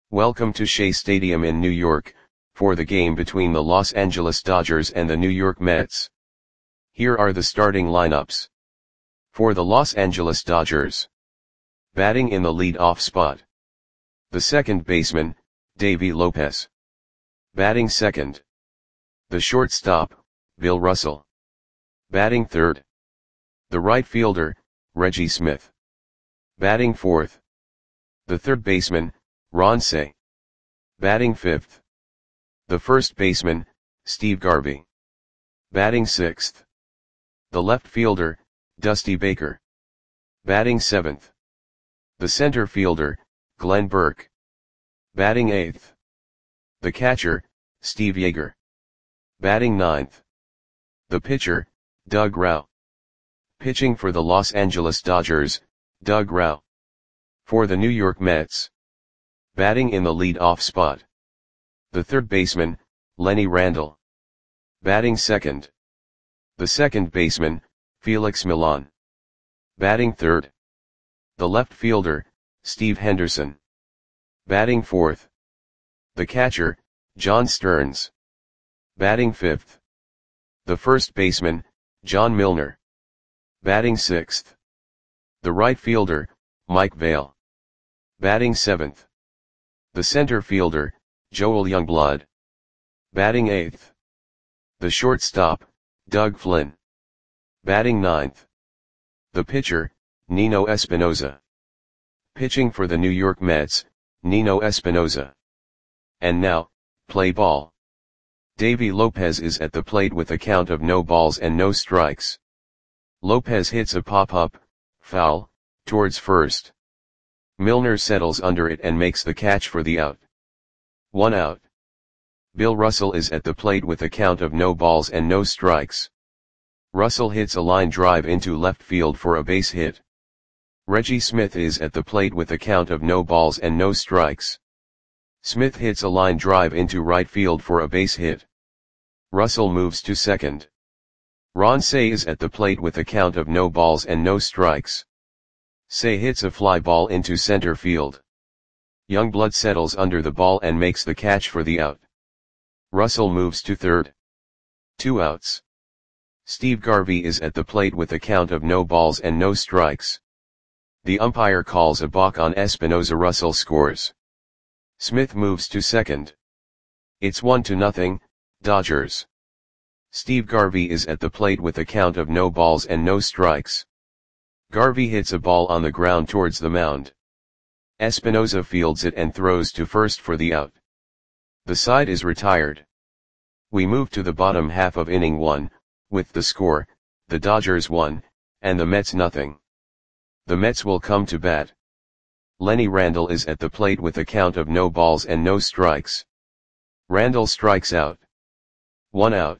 Welcome to Shea Stadium in New York, for the game between the Los Angeles Dodgers and the New York Mets. Here are the starting lineups. For the Los Angeles Dodgers. Batting in the lead-off spot. The second baseman, Davey Lopez. Batting second. The shortstop, Bill Russell. Batting third. The right fielder, Reggie Smith. Batting fourth. The third baseman, Ron Cey. Batting fifth. The first baseman, Steve Garvey. Batting sixth. The left fielder, Dusty Baker. Batting seventh. The center fielder, Glenn Burke. Batting eighth. The catcher, Steve Yeager. Batting ninth. The pitcher, Doug Rauch. Pitching for the Los Angeles Dodgers, Doug Rauch. For the New York Mets. Batting in the lead-off spot. The third baseman, Lenny Randle. Batting second. The second baseman, Felix Millan. Batting third. The left fielder, Steve Henderson. Batting fourth. The catcher, John Stearns. Batting fifth. The first baseman, John Milner. Batting sixth. The right fielder, Mike Vail. Batting seventh. The center fielder, Joel Youngblood. Batting eighth. The shortstop, Doug Flynn. Batting ninth. The pitcher, Nino Espinosa. Pitching for the New York Mets, Nino Espinosa. And now, play ball. Davey Lopez is at the plate with a count of no balls and no strikes. Lopez hits a pop-up, foul, towards first. Milner settles under it and makes the catch for the out. 1 out. Bill Russell is at the plate with a count of no balls and no strikes. Russell hits a line drive into left field for a base hit. Reggie Smith is at the plate with a count of no balls and no strikes. Smith hits a line drive into right field for a base hit. Russell moves to second. Ron Cey is at the plate with a count of no balls and no strikes. Cey hits a fly ball into center field. Youngblood settles under the ball and makes the catch for the out. Russell moves to third. 2 outs. Steve Garvey is at the plate with a count of no balls and no strikes. The umpire calls a balk on Espinosa. Russell scores. Smith moves to second. It's 1-0, Dodgers. Steve Garvey is at the plate with a count of no balls and no strikes. Garvey hits a ball on the ground towards the mound. Espinosa fields it and throws to first for the out. The side is retired. We move to the bottom half of inning 1, with the score, the Dodgers 1, and the Mets 0. The Mets will come to bat. Lenny Randle is at the plate with a count of no balls and no strikes. Randle strikes out. 1 out.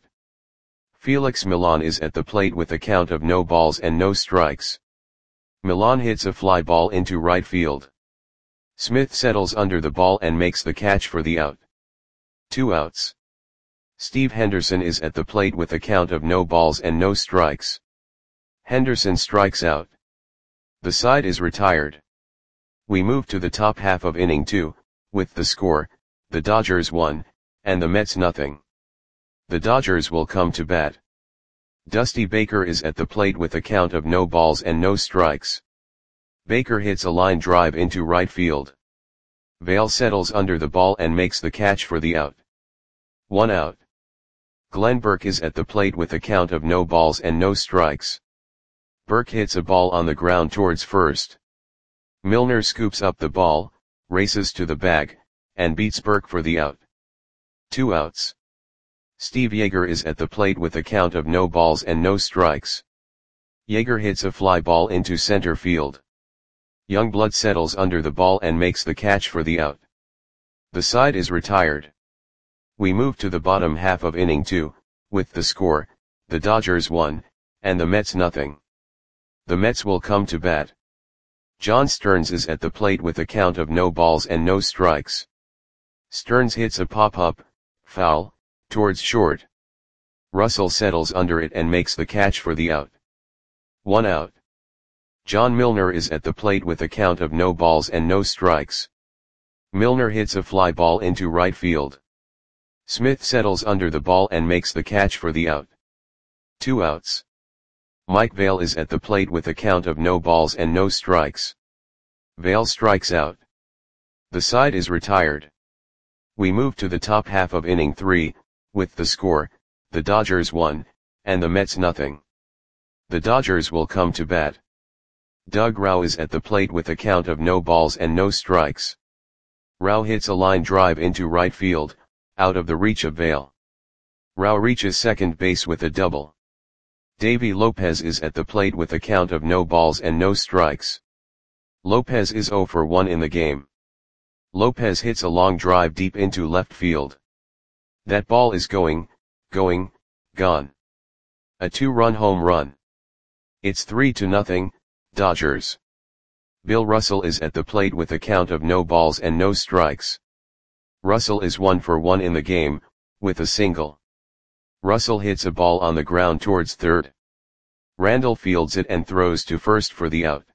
Felix Millan is at the plate with a count of no balls and no strikes. Millan hits a fly ball into right field. Smith settles under the ball and makes the catch for the out. 2 outs. Steve Henderson is at the plate with a count of no balls and no strikes. Henderson strikes out. The side is retired. We move to the top half of inning 2, with the score, the Dodgers 1, and the Mets 0. The Dodgers will come to bat. Dusty Baker is at the plate with a count of no balls and no strikes. Baker hits a line drive into right field. Vail settles under the ball and makes the catch for the out. 1 out. Glenn Burke is at the plate with a count of no balls and no strikes. Burke hits a ball on the ground towards first. Milner scoops up the ball, races to the bag, and beats Burke for the out. 2 outs. Steve Yeager is at the plate with a count of no balls and no strikes. Yeager hits a fly ball into center field. Youngblood settles under the ball and makes the catch for the out. The side is retired. We move to the bottom half of inning 2, with the score, the Dodgers 1, and the Mets 0. The Mets will come to bat. John Stearns is at the plate with a count of no balls and no strikes. Stearns hits a pop-up, foul, towards short. Russell settles under it and makes the catch for the out. 1 out. John Milner is at the plate with a count of no balls and no strikes. Milner hits a fly ball into right field. Smith settles under the ball and makes the catch for the out. 2 outs. Mike Vail is at the plate with a count of no balls and no strikes. Vail strikes out. The side is retired. We move to the top half of inning 3, with the score, the Dodgers 1, and the Mets nothing. The Dodgers will come to bat. Doug Rauch is at the plate with a count of no balls and no strikes. Rauch hits a line drive into right field, out of the reach of Vail. Rauch reaches second base with a double. Davy Lopez is at the plate with a count of no balls and no strikes. Lopez is 0 for 1 in the game. Lopez hits a long drive deep into left field. That ball is gone. A 2-run home run. It's 3-0, Dodgers. Bill Russell is at the plate with a count of no balls and no strikes. Russell is 1 for 1 in the game, with a single. Russell hits a ball on the ground towards third. Randall fields it and throws to first for the out.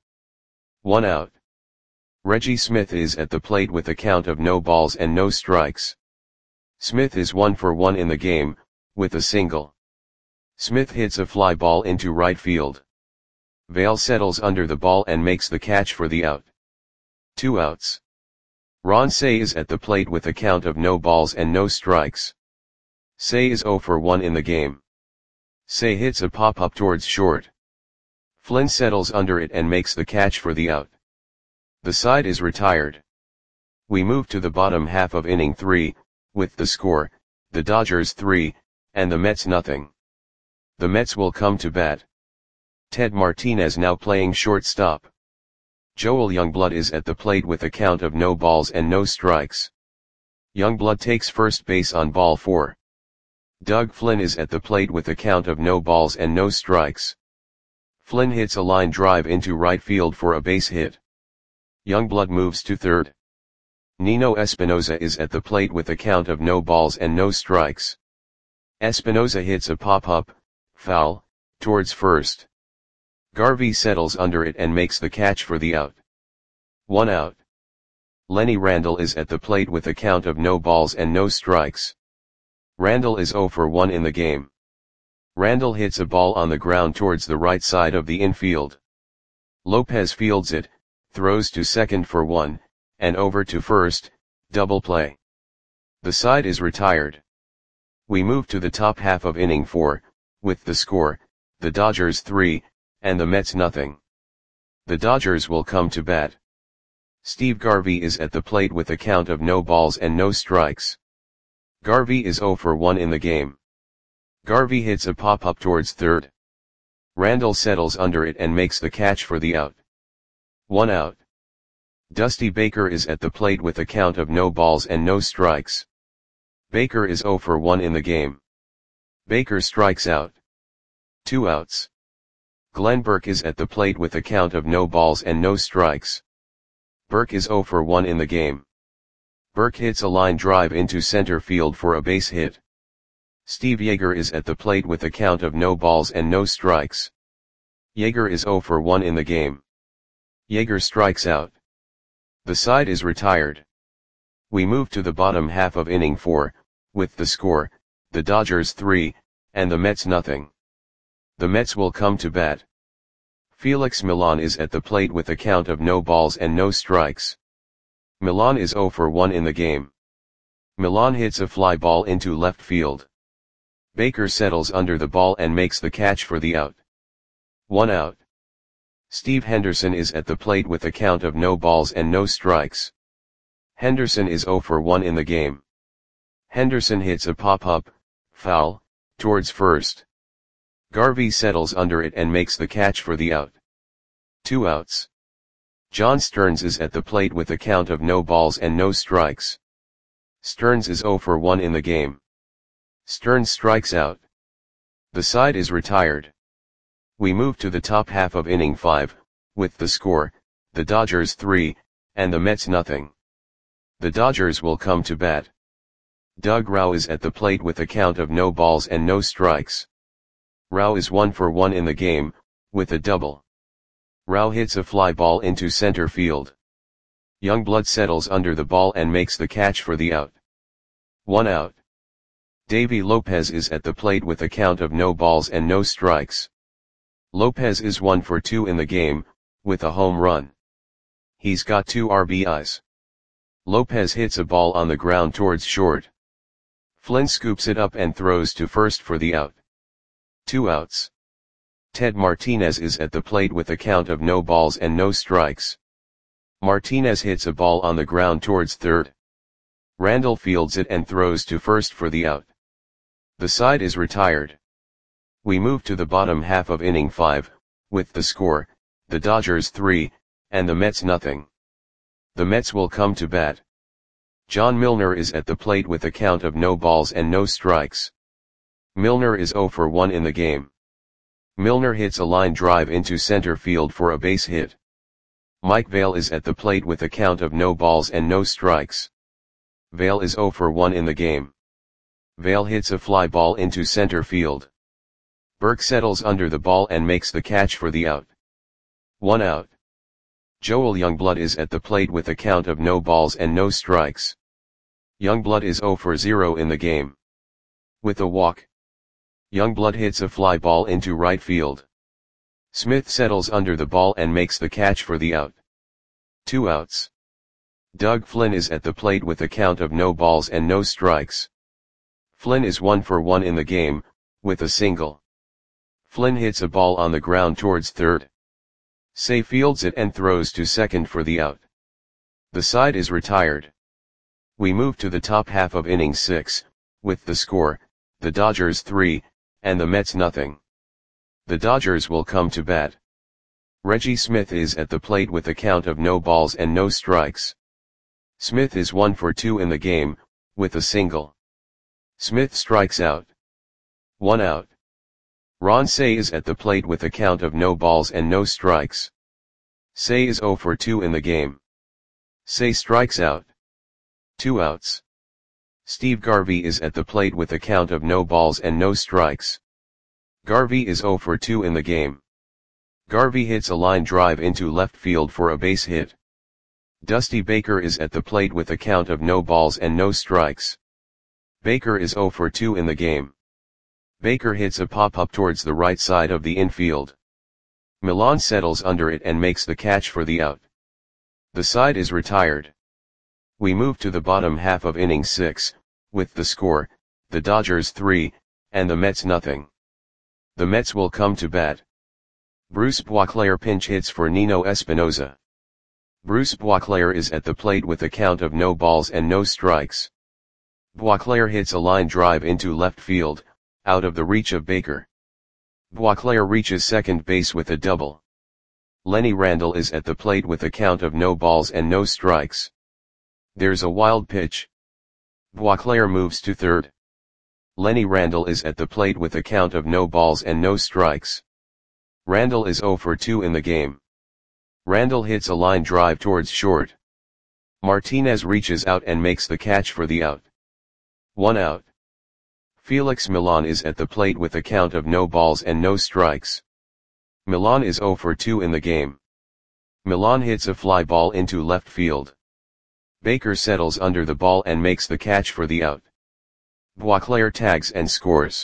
1 out. Reggie Smith is at the plate with a count of no balls and no strikes. Smith is 1 for 1 in the game, with a single. Smith hits a fly ball into right field. Vail settles under the ball and makes the catch for the out. 2 outs. Ron Cey is at the plate with a count of no balls and no strikes. Cey is 0 for 1 in the game. Cey hits a pop-up towards short. Flynn settles under it and makes the catch for the out. The side is retired. We move to the bottom half of inning 3, with the score, the Dodgers 3, and the Mets nothing. The Mets will come to bat. Ted Martinez now playing shortstop. Joel Youngblood is at the plate with a count of no balls and no strikes. Youngblood takes first base on ball 4. Doug Flynn is at the plate with a count of no balls and no strikes. Flynn hits a line drive into right field for a base hit. Youngblood moves to third. Nino Espinosa is at the plate with a count of no balls and no strikes. Espinosa hits a pop-up, foul, towards first. Garvey settles under it and makes the catch for the out. 1 out. Lenny Randle is at the plate with a count of no balls and no strikes. Randle is 0 for 1 in the game. Randle hits a ball on the ground towards the right side of the infield. Lopez fields it, throws to second for 1, and over to first, double play. The side is retired. We move to the top half of inning 4, with the score, the Dodgers 3, and the Mets nothing. The Dodgers will come to bat. Steve Garvey is at the plate with a count of no balls and no strikes. Garvey is 0 for 1 in the game. Garvey hits a pop-up towards third. Randle settles under it and makes the catch for the out. 1 out. Dusty Baker is at the plate with a count of no balls and no strikes. Baker is 0 for 1 in the game. Baker strikes out. 2 outs. Glenn Burke is at the plate with a count of no balls and no strikes. Burke is 0 for 1 in the game. Burke hits a line drive into center field for a base hit. Steve Yeager is at the plate with a count of no balls and no strikes. Yeager is 0 for 1 in the game. Yeager strikes out. The side is retired. We move to the bottom half of inning 4, with the score, the Dodgers 3, and the Mets nothing. The Mets will come to bat. Felix Millan is at the plate with a count of no balls and no strikes. Millan is 0 for 1 in the game. Millan hits a fly ball into left field. Baker settles under the ball and makes the catch for the out. 1 out. Steve Henderson is at the plate with a count of no balls and no strikes. Henderson is 0 for 1 in the game. Henderson hits a pop-up, foul, towards first. Garvey settles under it and makes the catch for the out. 2 outs. John Stearns is at the plate with a count of no balls and no strikes. Stearns is 0 for 1 in the game. Stearns strikes out. The side is retired. We move to the top half of inning 5, with the score, the Dodgers 3, and the Mets nothing. The Dodgers will come to bat. Doug Rauch is at the plate with a count of no balls and no strikes. Rauch is 1 for 1 in the game, with a double. Rauch hits a fly ball into center field. Youngblood settles under the ball and makes the catch for the out. 1 out. Davy Lopez is at the plate with a count of no balls and no strikes. Lopez is 1 for 2 in the game, with a home run. He's got 2 RBIs. Lopez hits a ball on the ground towards short. Flynn scoops it up and throws to first for the out. 2 outs. Ted Martinez is at the plate with a count of no balls and no strikes. Martinez hits a ball on the ground towards third. Randall fields it and throws to first for the out. The side is retired. We move to the bottom half of inning 5, with the score, the Dodgers 3, and the Mets nothing. The Mets will come to bat. John Milner is at the plate with a count of no balls and no strikes. Milner is 0 for 1 in the game. Milner hits a line drive into center field for a base hit. Mike Vail is at the plate with a count of no balls and no strikes. Vail is 0 for 1 in the game. Vail hits a fly ball into center field. Burke settles under the ball and makes the catch for the out. 1 out. Joel Youngblood is at the plate with a count of no balls and no strikes. Youngblood is 0 for 0 in the game. With a walk. Youngblood hits a fly ball into right field. Smith settles under the ball and makes the catch for the out. 2 outs. Doug Flynn is at the plate with a count of no balls and no strikes. Flynn is 1 for 1 in the game, with a single. Flynn hits a ball on the ground towards third. Say fields it and throws to second for the out. The side is retired. We move to the top half of inning 6, with the score, the Dodgers 3, and the Mets nothing. The Dodgers will come to bat. Reggie Smith is at the plate with a count of no balls and no strikes. Smith is 1 for 2 in the game, with a single. Smith strikes out. 1 out. Ron Cey is at the plate with a count of no balls and no strikes. Cey is 0 for 2 in the game. Cey strikes out. 2 outs. Steve Garvey is at the plate with a count of no balls and no strikes. Garvey is 0 for 2 in the game. Garvey hits a line drive into left field for a base hit. Dusty Baker is at the plate with a count of no balls and no strikes. Baker is 0 for 2 in the game. Baker hits a pop-up towards the right side of the infield. Milan settles under it and makes the catch for the out. The side is retired. We move to the bottom half of inning 6, with the score, the Dodgers 3, and the Mets nothing. The Mets will come to bat. Bruce Boisclair pinch hits for Nino Espinosa. Bruce Boisclair is at the plate with a count of no balls and no strikes. Boisclair hits a line drive into left field, out of the reach of Baker. Boisclair reaches second base with a double. Lenny Randle is at the plate with a count of no balls and no strikes. There's a wild pitch. Boisclair moves to third. Lenny Randle is at the plate with a count of no balls and no strikes. Randle is 0 for 2 in the game. Randle hits a line drive towards short. Martinez reaches out and makes the catch for the out. 1 out. Felix Milan is at the plate with a count of no balls and no strikes. Milan is 0 for 2 in the game. Milan hits a fly ball into left field. Baker settles under the ball and makes the catch for the out. Boisclair tags and scores.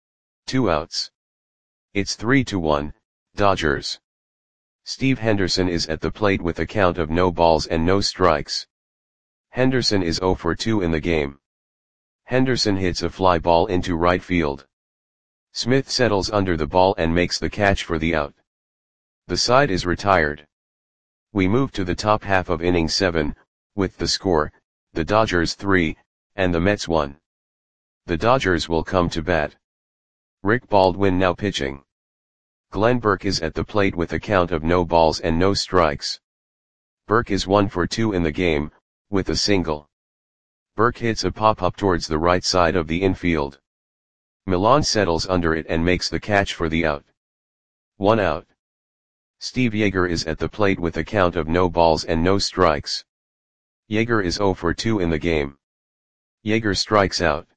2 outs. It's 3-1, Dodgers. Steve Henderson is at the plate with a count of no balls and no strikes. Henderson is 0 for 2 in the game. Henderson hits a fly ball into right field. Smith settles under the ball and makes the catch for the out. The side is retired. We move to the top half of inning 7, with the score, the Dodgers 3, and the Mets 1. The Dodgers will come to bat. Rick Baldwin now pitching. Glenn Burke is at the plate with a count of no balls and no strikes. Burke is 1 for 2 in the game, with a single. Burke hits a pop-up towards the right side of the infield. Milan settles under it and makes the catch for the out. 1 out. Steve Yeager is at the plate with a count of no balls and no strikes. Yeager is 0 for 2 in the game. Yeager strikes out.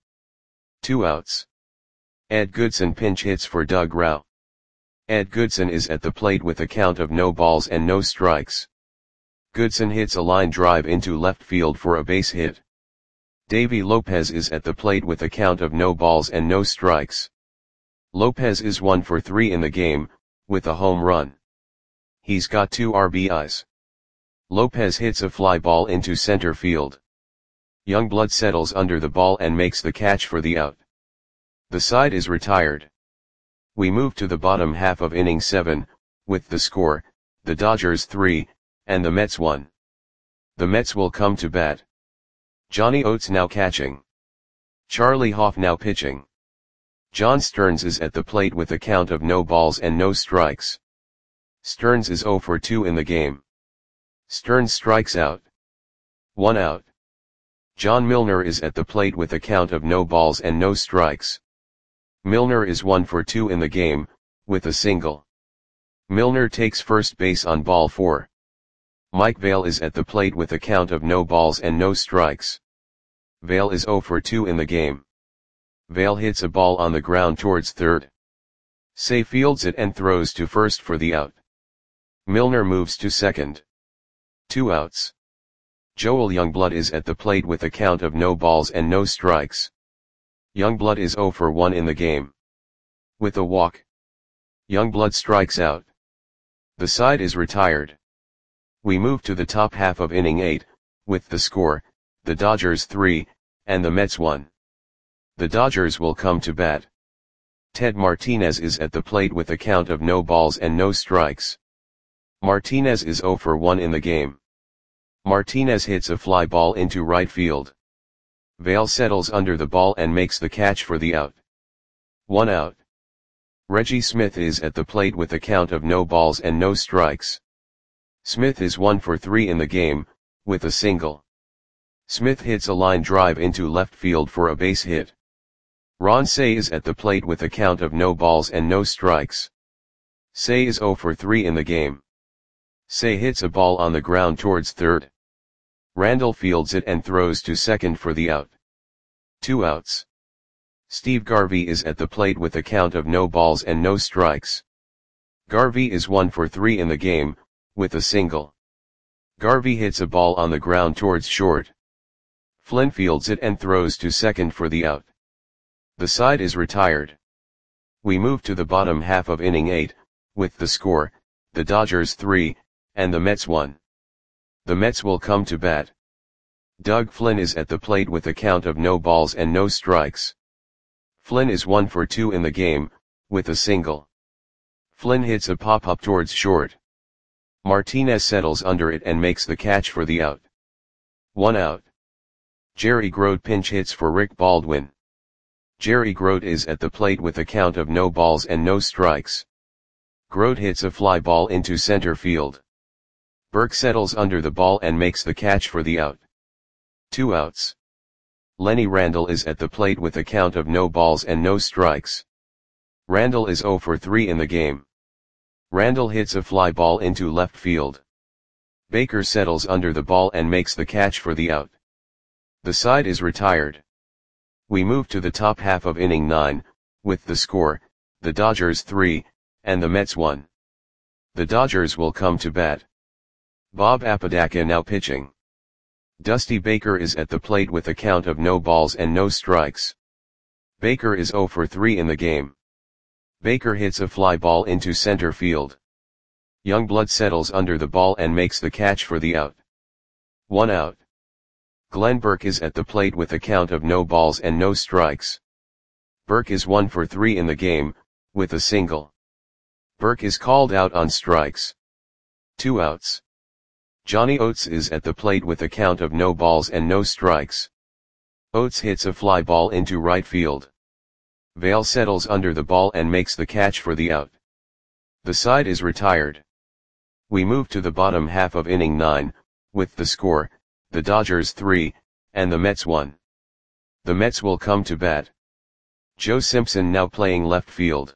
2 outs. Ed Goodson pinch hits for Doug Rauch. Ed Goodson is at the plate with a count of no balls and no strikes. Goodson hits a line drive into left field for a base hit. Davy Lopez is at the plate with a count of no balls and no strikes. Lopez is 1 for 3 in the game, with a home run. He's got 2 RBIs. Lopez hits a fly ball into center field. Youngblood settles under the ball and makes the catch for the out. The side is retired. We move to the bottom half of inning 7, with the score, the Dodgers 3, and the Mets 1. The Mets will come to bat. Johnny Oates now catching. Charlie Hoff now pitching. John Stearns is at the plate with a count of no balls and no strikes. Stearns is 0 for 2 in the game. Stearns strikes out. 1 out. John Milner is at the plate with a count of no balls and no strikes. Milner is 1 for 2 in the game, with a single. Milner takes first base on ball 4. Mike Vail is at the plate with a count of no balls and no strikes. Vail is 0 for 2 in the game. Vail hits a ball on the ground towards third. Say fields it and throws to first for the out. Milner moves to second. 2 outs. Joel Youngblood is at the plate with a count of no balls and no strikes. Youngblood is 0 for 1 in the game. With a walk. Youngblood strikes out. The side is retired. We move to the top half of inning 8, with the score, the Dodgers 3, and the Mets 1. The Dodgers will come to bat. Ted Martinez is at the plate with a count of no balls and no strikes. Martinez is 0 for 1 in the game. Martinez hits a fly ball into right field. Vail settles under the ball and makes the catch for the out. 1 out. Reggie Smith is at the plate with a count of no balls and no strikes. Smith is 1 for 3 in the game, with a single. Smith hits a line drive into left field for a base hit. Ron Cey is at the plate with a count of no balls and no strikes. Cey is 0 for 3 in the game. Cey hits a ball on the ground towards third. Randall fields it and throws to second for the out. 2 outs. Steve Garvey is at the plate with a count of no balls and no strikes. Garvey is 1 for 3 in the game, with a single. Garvey hits a ball on the ground towards short. Flynn fields it and throws to second for the out. The side is retired. We move to the bottom half of inning 8, with the score, the Dodgers 3, and the Mets 1. The Mets will come to bat. Doug Flynn is at the plate with a count of no balls and no strikes. Flynn is 1 for 2 in the game, with a single. Flynn hits a pop-up towards short. Martinez settles under it and makes the catch for the out. 1 out. Jerry Grote pinch hits for Rick Baldwin. Jerry Grote is at the plate with a count of no balls and no strikes. Grote hits a fly ball into center field. Burke settles under the ball and makes the catch for the out. 2 outs. Lenny Randle is at the plate with a count of no balls and no strikes. Randle is 0 for 3 in the game. Randle hits a fly ball into left field. Baker settles under the ball and makes the catch for the out. The side is retired. We move to the top half of inning 9, with the score, the Dodgers 3, and the Mets 1. The Dodgers will come to bat. Bob Apodaca now pitching. Dusty Baker is at the plate with a count of no balls and no strikes. Baker is 0 for 3 in the game. Baker hits a fly ball into center field. Youngblood settles under the ball and makes the catch for the out. 1 out. Glenn Burke is at the plate with a count of no balls and no strikes. Burke is 1 for 3 in the game, with a single. Burke is called out on strikes. 2 outs. Johnny Oates is at the plate with a count of no balls and no strikes. Oates hits a fly ball into right field. Vail settles under the ball and makes the catch for the out. The side is retired. We move to the bottom half of inning 9, with the score, the Dodgers 3, and the Mets 1. The Mets will come to bat. Joe Simpson now playing left field.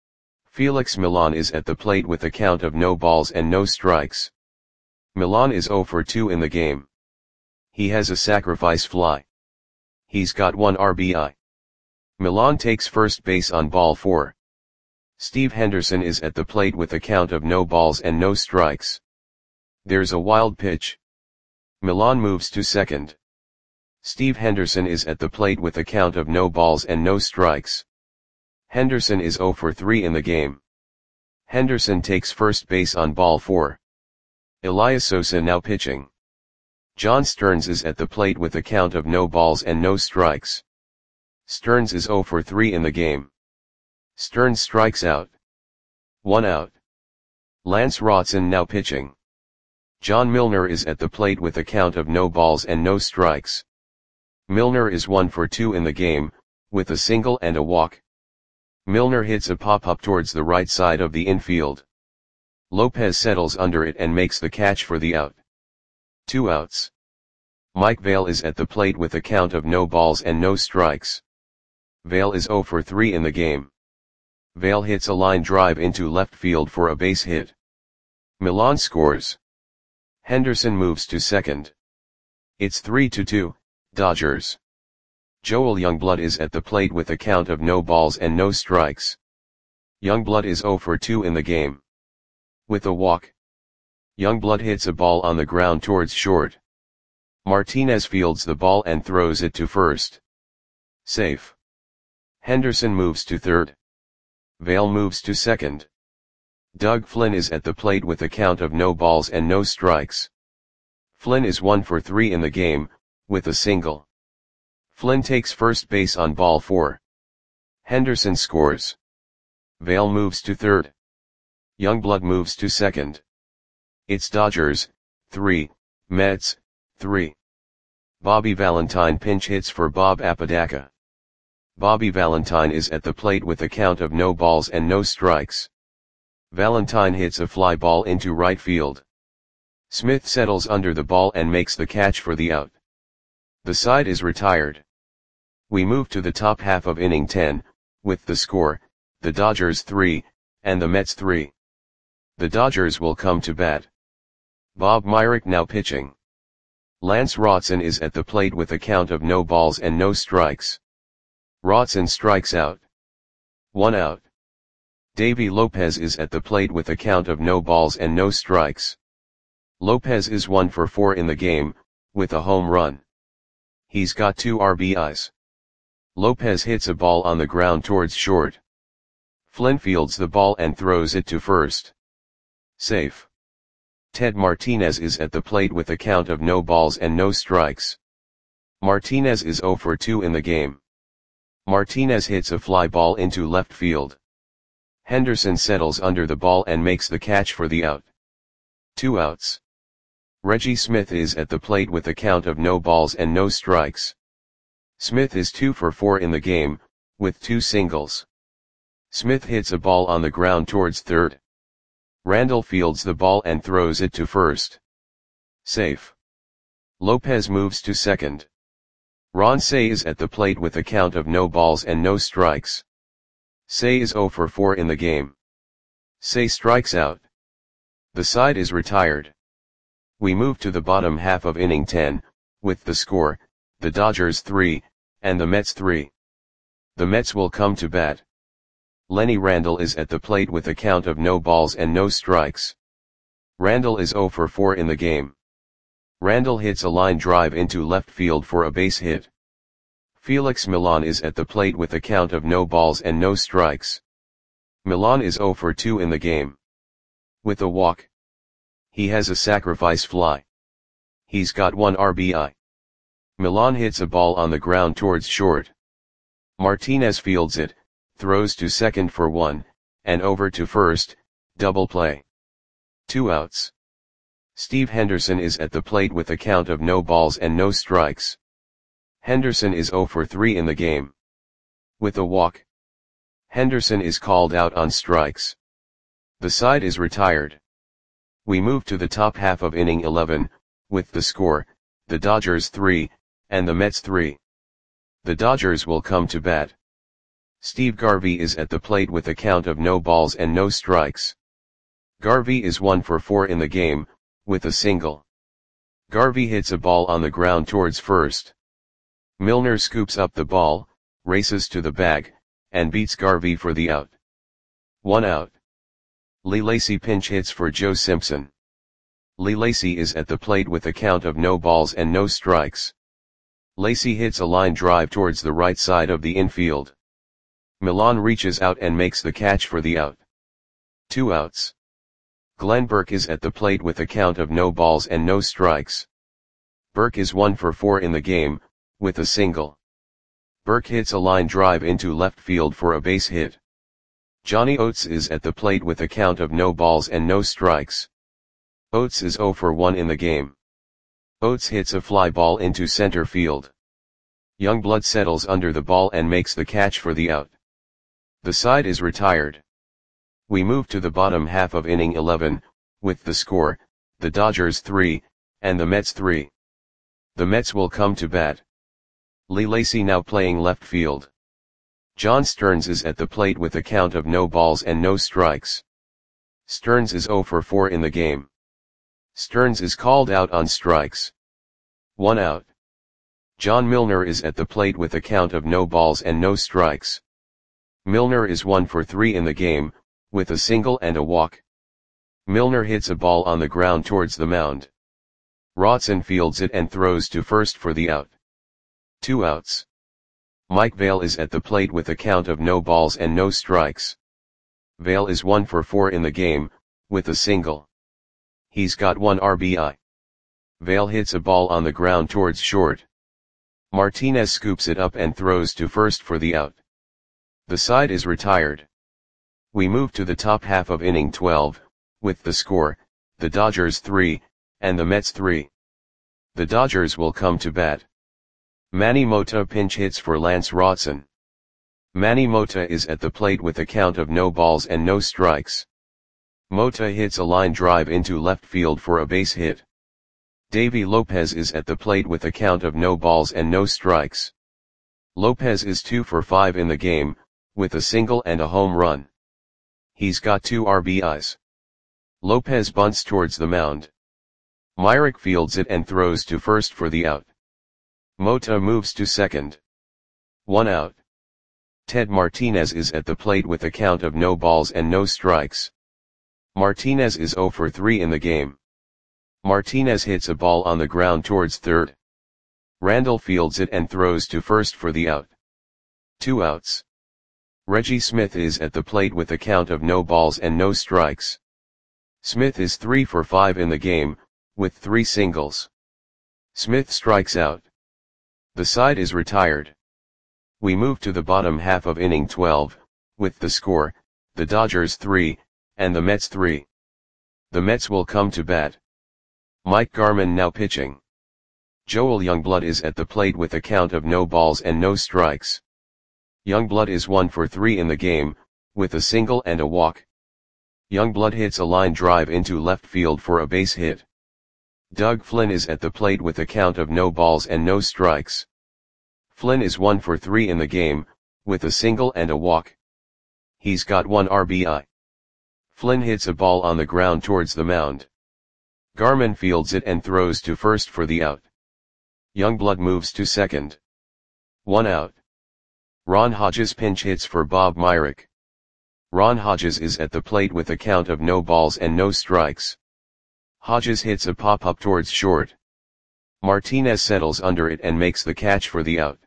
Felix Millan is at the plate with a count of no balls and no strikes. Millan is 0 for 2 in the game. He has a sacrifice fly. He's got 1 RBI. Millan takes first base on ball 4. Steve Henderson is at the plate with a count of no balls and no strikes. There's a wild pitch. Milan moves to second. Steve Henderson is at the plate with a count of no balls and no strikes. Henderson is 0 for 3 in the game. Henderson takes first base on ball 4. Elias Sosa now pitching. John Stearns is at the plate with a count of no balls and no strikes. Stearns is 0 for 3 in the game. Stearns strikes out. 1 out. Lance Rotson now pitching. John Milner is at the plate with a count of no balls and no strikes. Milner is 1 for 2 in the game, with a single and a walk. Milner hits a pop-up towards the right side of the infield. Lopez settles under it and makes the catch for the out. 2 outs. Mike Vail is at the plate with a count of no balls and no strikes. Vail is 0 for 3 in the game. Vail hits a line drive into left field for a base hit. Milan scores. Henderson moves to second. It's 3-2, Dodgers. Joel Youngblood is at the plate with a count of no balls and no strikes. Youngblood is 0 for 2 in the game. With a walk. Youngblood hits a ball on the ground towards short. Martinez fields the ball and throws it to first. Safe. Henderson moves to third. Vail moves to second. Doug Flynn is at the plate with a count of no balls and no strikes. Flynn is 1 for 3 in the game, with a single. Flynn takes first base on ball 4. Henderson scores. Vail moves to third. Youngblood moves to second. It's Dodgers, 3, Mets, 3. Bobby Valentine pinch hits for Bob Apodaca. Bobby Valentine is at the plate with a count of no balls and no strikes. Valentine hits a fly ball into right field. Smith settles under the ball and makes the catch for the out. The side is retired. We move to the top half of inning 10, with the score, the Dodgers 3, and the Mets 3. The Dodgers will come to bat. Bob Myrick now pitching. Lance Rotson is at the plate with a count of no balls and no strikes. Rotson strikes out. 1 out. Davy Lopez is at the plate with a count of no balls and no strikes. Lopez is 1 for 4 in the game, with a home run. He's got 2 RBIs. Lopez hits a ball on the ground towards short. Flynn fields the ball and throws it to first. Safe. Ted Martinez is at the plate with a count of no balls and no strikes. Martinez is 0 for 2 in the game. Martinez hits a fly ball into left field. Henderson settles under the ball and makes the catch for the out. 2 outs. Reggie Smith is at the plate with a count of no balls and no strikes. Smith is 2 for 4 in the game, with 2 singles. Smith hits a ball on the ground towards third. Randall fields the ball and throws it to first. Safe. Lopez moves to second. Ron Cey is at the plate with a count of no balls and no strikes. Cey is 0 for 4 in the game. Cey strikes out. The side is retired. We move to the bottom half of inning 10, with the score, the Dodgers 3, and the Mets 3. The Mets will come to bat. Lenny Randall is at the plate with a count of no balls and no strikes. Randall is 0 for 4 in the game. Randall hits a line drive into left field for a base hit. Felix Milan is at the plate with a count of no balls and no strikes. Milan is 0 for 2 in the game. With a walk. He has a sacrifice fly. He's got 1 RBI. Milan hits a ball on the ground towards short. Martinez fields it, throws to second for 1, and over to first, double play. 2 outs. Steve Henderson is at the plate with a count of no balls and no strikes. Henderson is 0 for 3 in the game. With a walk. Henderson is called out on strikes. The side is retired. We move to the top half of inning 11, with the score, the Dodgers 3, and the Mets 3. The Dodgers will come to bat. Steve Garvey is at the plate with a count of no balls and no strikes. Garvey is 1 for 4 in the game, with a single. Garvey hits a ball on the ground towards first. Milner scoops up the ball, races to the bag, and beats Garvey for the out. 1 out. Lee Lacy pinch hits for Joe Simpson. Lee Lacy is at the plate with a count of no balls and no strikes. Lacy hits a line drive towards the right side of the infield. Milan reaches out and makes the catch for the out. 2 outs. Glenn Burke is at the plate with a count of no balls and no strikes. Burke is 1 for 4 in the game, with a single. Burke hits a line drive into left field for a base hit. Johnny Oates is at the plate with a count of no balls and no strikes. Oates is 0 for 1 in the game. Oates hits a fly ball into center field. Youngblood settles under the ball and makes the catch for the out. The side is retired. We move to the bottom half of inning 11, with the score, the Dodgers 3, and the Mets 3. The Mets will come to bat. Lee Lacy now playing left field. John Stearns is at the plate with a count of no balls and no strikes. Stearns is 0 for 4 in the game. Stearns is called out on strikes. 1 out. John Milner is at the plate with a count of no balls and no strikes. Milner is 1 for 3 in the game, with a single and a walk. Milner hits a ball on the ground towards the mound. Rotson fields it and throws to first for the out. 2 outs. Mike Vail is at the plate with a count of no balls and no strikes. Vail is 1 for 4 in the game, with a single. He's got 1 RBI. Vail hits a ball on the ground towards short. Martinez scoops it up and throws to first for the out. The side is retired. We move to the top half of inning 12, with the score, the Dodgers 3, and the Mets 3. The Dodgers will come to bat. Manny Mota pinch hits for Lance Rotson. Manny Mota is at the plate with a count of no balls and no strikes. Mota hits a line drive into left field for a base hit. Davy Lopez is at the plate with a count of no balls and no strikes. Lopez is 2 for 5 in the game, with a single and a home run. He's got 2 RBIs. Lopez bunts towards the mound. Myrick fields it and throws to first for the out. Mota moves to second. 1 out. Ted Martinez is at the plate with a count of no balls and no strikes. Martinez is 0 for 3 in the game. Martinez hits a ball on the ground towards third. Randall fields it and throws to first for the out. 2 outs. Reggie Smith is at the plate with a count of no balls and no strikes. Smith is 3 for 5 in the game, with 3 singles. Smith strikes out. The side is retired. We move to the bottom half of inning 12, with the score, the Dodgers 3, and the Mets 3. The Mets will come to bat. Mike Garman now pitching. Joel Youngblood is at the plate with a count of no balls and no strikes. Youngblood is 1 for 3 in the game, with a single and a walk. Youngblood hits a line drive into left field for a base hit. Doug Flynn is at the plate with a count of no balls and no strikes. Flynn is 1 for 3 in the game, with a single and a walk. He's got 1 RBI. Flynn hits a ball on the ground towards the mound. Garman fields it and throws to first for the out. Youngblood moves to second. 1 out. Ron Hodges pinch hits for Bob Myrick. Ron Hodges is at the plate with a count of no balls and no strikes. Hodges hits a pop-up towards short. Martinez settles under it and makes the catch for the out.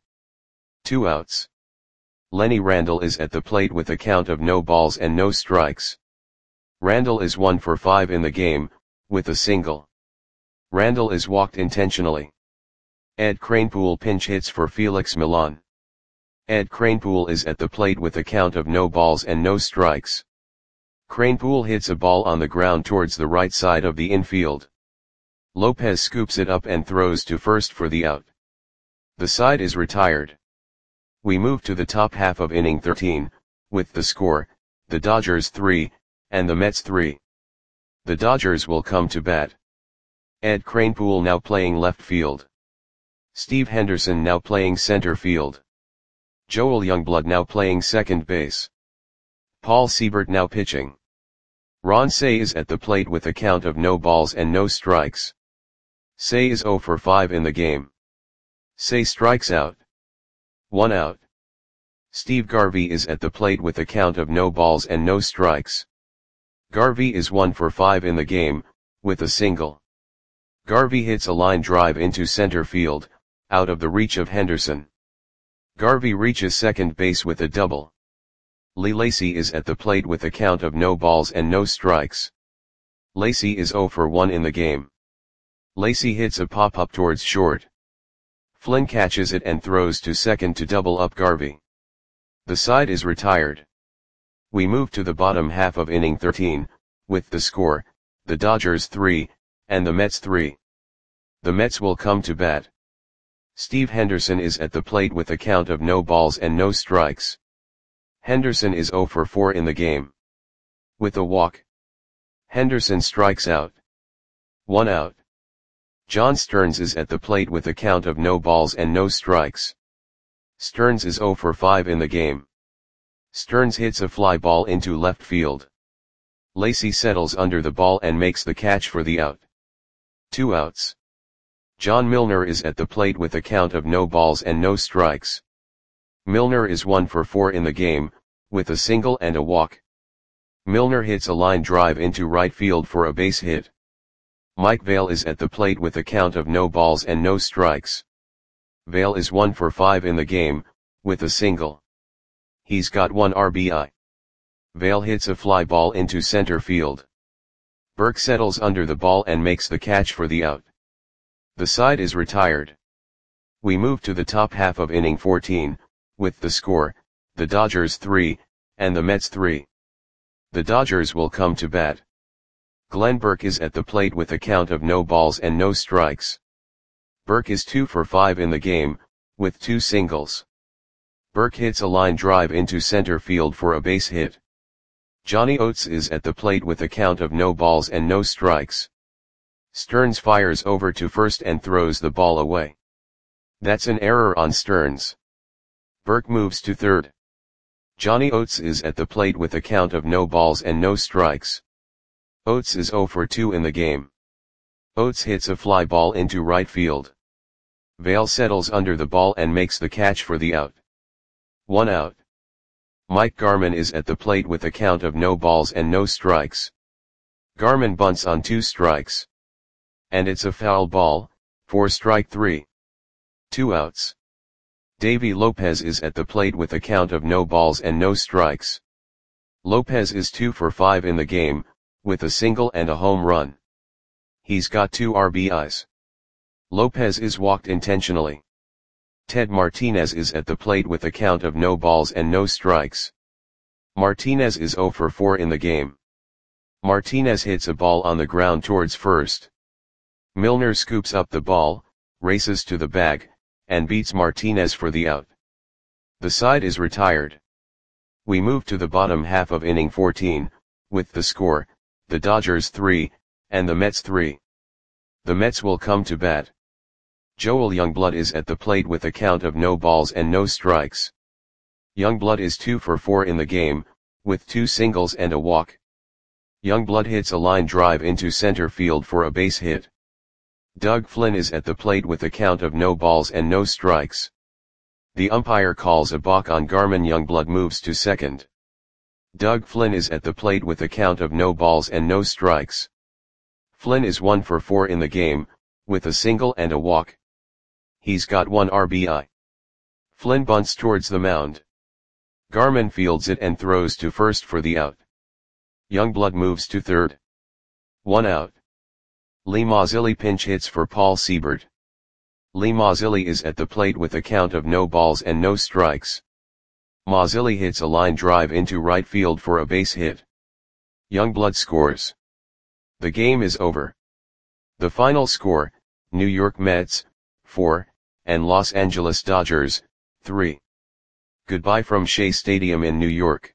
2 outs. Lenny Randall is at the plate with a count of no balls and no strikes. Randall is 1 for 5 in the game, with a single. Randall is walked intentionally. Ed Kranepool pinch hits for Felix Milan. Ed Kranepool is at the plate with a count of no balls and no strikes. Kranepool hits a ball on the ground towards the right side of the infield. Lopez scoops it up and throws to first for the out. The side is retired. We move to the top half of inning 13, with the score, the Dodgers 3, and the Mets 3. The Dodgers will come to bat. Ed Kranepool now playing left field. Steve Henderson now playing center field. Joel Youngblood now playing second base. Paul Siebert now pitching. Ron Cey is at the plate with a count of no balls and no strikes. Cey is 0 for 5 in the game. Cey strikes out. 1 out. Steve Garvey is at the plate with a count of no balls and no strikes. Garvey is 1 for 5 in the game, with a single. Garvey hits a line drive into center field, out of the reach of Henderson. Garvey reaches second base with a double. Lee Lacy is at the plate with a count of no balls and no strikes. Lacy is 0 for 1 in the game. Lacy hits a pop-up towards short. Flynn catches it and throws to second to double up Garvey. The side is retired. We move to the bottom half of inning 13, with the score, the Dodgers 3, and the Mets 3. The Mets will come to bat. Steve Henderson is at the plate with a count of no balls and no strikes. Henderson is 0 for 4 in the game. With a walk, Henderson strikes out. 1 out. John Stearns is at the plate with a count of no balls and no strikes. Stearns is 0 for 5 in the game. Stearns hits a fly ball into left field. Lacy settles under the ball and makes the catch for the out. 2 outs. John Milner is at the plate with a count of no balls and no strikes. Milner is 1 for 4 in the game, with a single and a walk. Milner hits a line drive into right field for a base hit. Mike Vail is at the plate with a count of no balls and no strikes. Vail is 1 for 5 in the game, with a single. He's got 1 RBI. Vail hits a fly ball into center field. Burke settles under the ball and makes the catch for the out. The side is retired. We move to the top half of inning 14, with the score, the Dodgers 3, and the Mets 3. The Dodgers will come to bat. Glenn Burke is at the plate with a count of no balls and no strikes. Burke is 2 for 5 in the game, with 2 singles. Burke hits a line drive into center field for a base hit. Johnny Oates is at the plate with a count of no balls and no strikes. Stearns fires over to first and throws the ball away. That's an error on Stearns. Burke moves to third. Johnny Oates is at the plate with a count of no balls and no strikes. Oates is 0 for 2 in the game. Oates hits a fly ball into right field. Vail settles under the ball and makes the catch for the out. 1 out. Mike Garman is at the plate with a count of no balls and no strikes. Garman bunts on 2 strikes. And it's a foul ball, for strike 3. 2 outs. Davy Lopez is at the plate with a count of no balls and no strikes. Lopez is 2 for 5 in the game, with a single and a home run. He's got 2 RBIs. Lopez is walked intentionally. Ted Martinez is at the plate with a count of no balls and no strikes. Martinez is 0 for 4 in the game. Martinez hits a ball on the ground towards first. Milner scoops up the ball, races to the bag, and beats Martinez for the out. The side is retired. We move to the bottom half of inning 14, with the score, the Dodgers 3, and the Mets 3. The Mets will come to bat. Joel Youngblood is at the plate with a count of no balls and no strikes. Youngblood is 2 for 4 in the game, with 2 singles and a walk. Youngblood hits a line drive into center field for a base hit. Doug Flynn is at the plate with a count of no balls and no strikes. The umpire calls a balk on Garman. Youngblood moves to second. Doug Flynn is at the plate with a count of no balls and no strikes. Flynn is 1 for 4 in the game, with a single and a walk. He's got 1 RBI. Flynn bunts towards the mound. Garman fields it and throws to first for the out. Youngblood moves to third. 1 out. Lee Mazzilli pinch hits for Paul Siebert. Lee Mazzilli is at the plate with a count of no balls and no strikes. Mazzilli hits a line drive into right field for a base hit. Youngblood scores. The game is over. The final score, New York Mets, 4, and Los Angeles Dodgers, 3. Goodbye from Shea Stadium in New York.